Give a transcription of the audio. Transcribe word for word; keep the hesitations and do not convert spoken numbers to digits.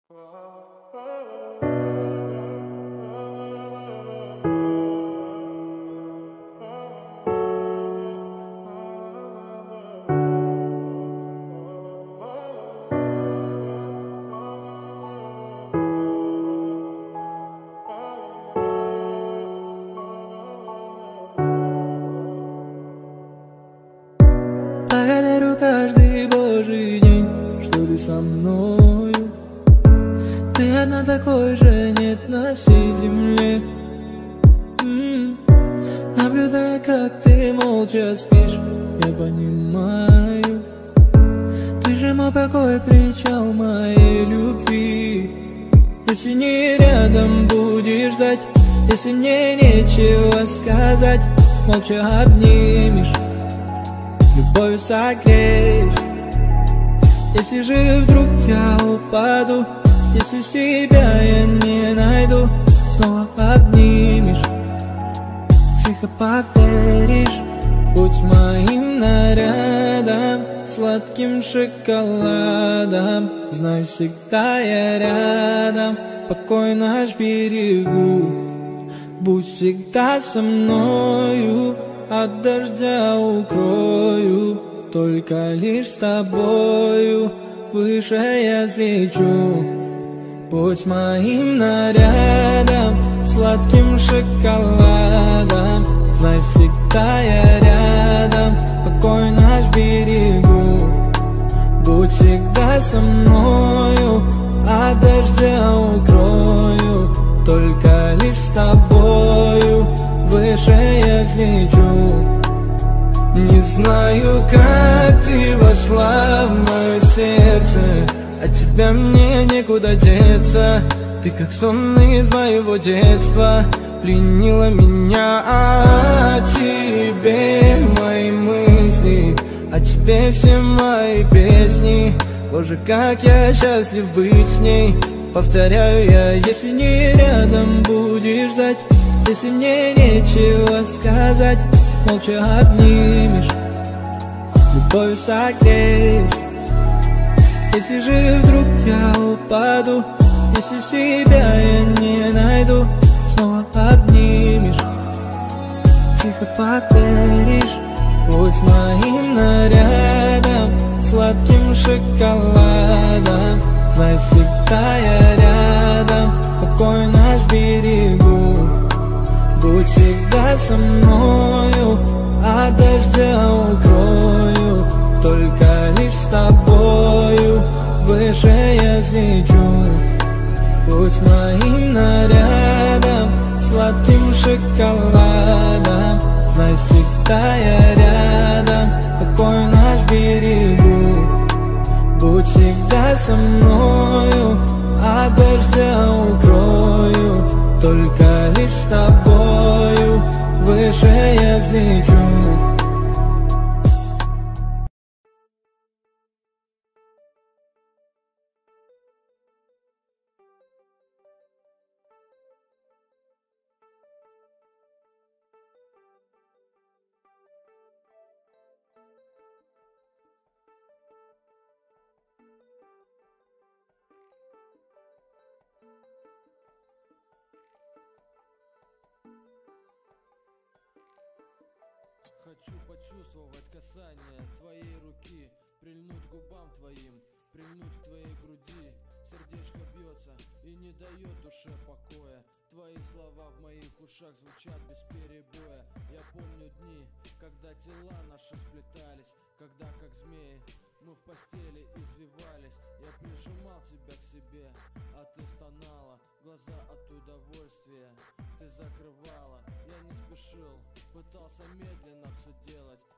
Благодарю каждый божий день, что ты со мною. Ты одна, такой же нет на всей земле. М-м. Наблюдая, как ты молча спишь, я понимаю, ты же мой покой, причал моей любви. Если не рядом будешь ждать, если мне нечего сказать, молча обнимешь, любовью согреешь. Если же вдруг я упаду, если себя я не найду, снова обнимешь, тихо поверишь. Будь моим нарядом, сладким шоколадом, знай, всегда я рядом, покой наш берегу. Будь всегда со мною, от дождя укрою, только лишь с тобою выше я взлечу. Будь моим нарядом, сладким шоколадом, знай, всегда я рядом, покой наш берегу. Будь всегда со мною, от дождя укрою, только лишь с тобою выше я взлечу. Не знаю, как ты вошла в мое сердце, от тебя мне некуда деться. Ты как сон из моего детства, пленила меня. О тебе мои мысли, о тебе все мои песни. Боже, как я счастлив быть с ней. Повторяю я, если не рядом будешь ждать, если мне нечего сказать, молча обнимешь, любовью согреешь. Если же вдруг я упаду, если себя я не найду, снова обнимешь, тихо поверишь. Будь моим нарядом, сладким шоколадом, знай, всегда я рядом, покой наш берегу. Будь всегда со мною, от дождя укрою, только лишь с тобою выше я взлечу. Будь моим нарядом, сладким шоколадом, знай, всегда я рядом, покой наш берегу. Будь всегда со мною, от дождя укрою, только лишь с тобою выше я взлечу. Хочу почувствовать касание твоей руки, прильнуть к губам твоим, прильнуть к твоей груди. Сердечко бьется и не дает душе покоя. Твои слова в моих ушах звучат без перебоя. Я помню дни, когда тела наши сплетались, когда как змеи мы в постели извивались. Я прижимал тебя к себе, а ты стонала, глаза от удовольствия ты закрывала. Я не спешил, пытался медленно все делать,